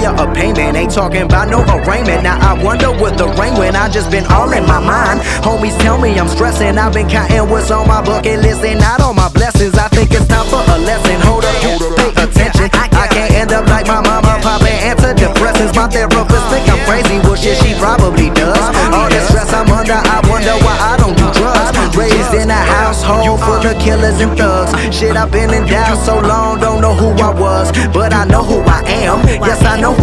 under a payment. Ain't talking about no arraignment. Now I wonder what the rain when I just been all in my mind. Homies tell me I'm stressing. I've been counting what's on my bucket list and not all my blessings. I think it's time for a lesson. Hold up, pay attention. I can't end up like my mama, papa, antidepressants. My therapist think I'm crazy. Well, shit, she probably does. All the stress I'm under, I wonder why I don't do drugs. Raised in a household full of killers and thugs. Shit, I've been in doubt so long, don't know who I was, but I know who I am. Yes, I know